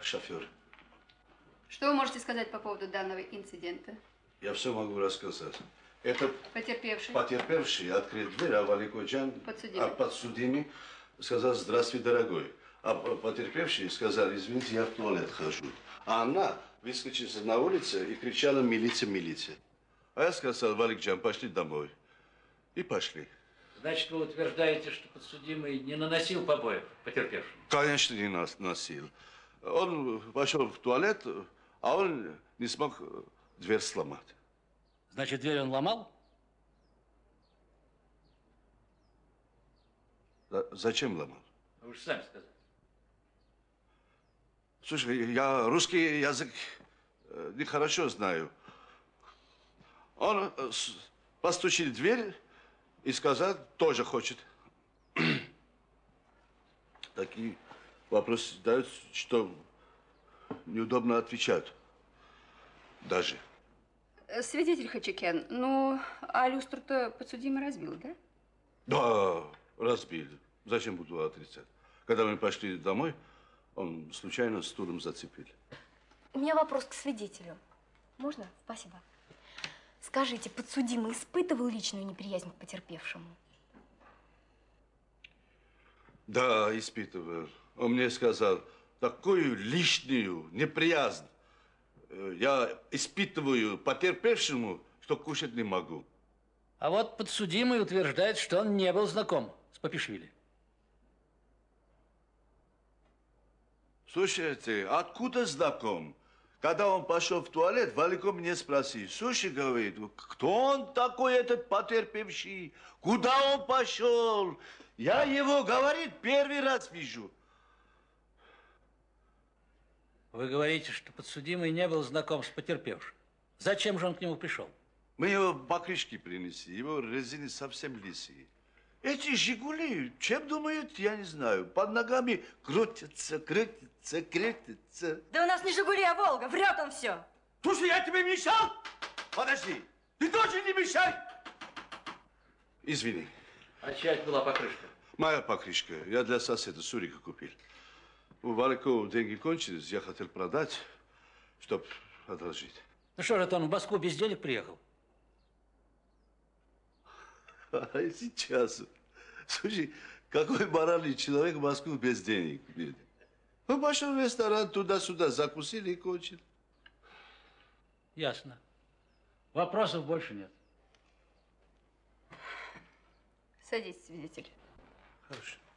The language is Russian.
шофер. Что вы можете сказать по поводу данного инцидента? Я все могу рассказать. Этот потерпевший открыл дверь, а Валикоджан, подсудимый, сказал: здравствуй, дорогой. А потерпевший сказал: извините, я в туалет хожу. А она выскочила на улицу и кричала: милиция, милиция. А я сказал: Валикджан, пошли домой. И пошли. Значит, вы утверждаете, что подсудимый не наносил побоев потерпевшему? Конечно, не наносил. Он пошел в туалет, а он не смог дверь сломать. Значит, дверь он ломал? Зачем ломал? Вы же сами сказали. Слушай, я русский язык нехорошо знаю. Он постучил в дверь и сказал, тоже хочет. Такие вопросы дают, что неудобно отвечать даже. Свидетель Хачикян, ну, а люстру-то подсудимый разбил, да? Да, разбили. Зачем буду отрицать? Когда мы пошли домой, он случайно стулом зацепил. У меня вопрос к свидетелю. Можно? Спасибо. Скажите, подсудимый испытывал личную неприязнь к потерпевшему? Да, испытывал. Он мне сказал, такую лишнюю неприязнь я испытываю потерпевшему, что кушать не могу. А вот подсудимый утверждает, что он не был знаком с Папишвили. Слушайте, откуда знаком? Когда он пошел в туалет, Валико мне спросил. Слушай, говорит, кто он такой, этот потерпевший? Куда он пошел? Я его, говорит, первый раз вижу. Вы говорите, что подсудимый не был знаком с потерпевшим. Зачем же он к нему пришел? Мы его покрышки принесли, его резины совсем лисые. Эти «Жигули», чем думают, я не знаю. Под ногами крутятся, крутятся, крутятся. Да у нас не «Жигули», а «Волга». Врет он все. Слушай, я тебе мешал? Подожди. Ты тоже не мешай. Извини. А чья это была покрышка? Моя покрышка. Я для соседа Сурика купил. У Валикова деньги кончились, я хотел продать, чтобы одолжить. Ну что же это он в Москву без денег приехал? А сейчас, слушай, какой моральный человек в Москву без денег едет? Он пошел в ресторан, туда-сюда, закусили и кончили. Ясно. Вопросов больше нет. Садись, свидетель. Хорошо.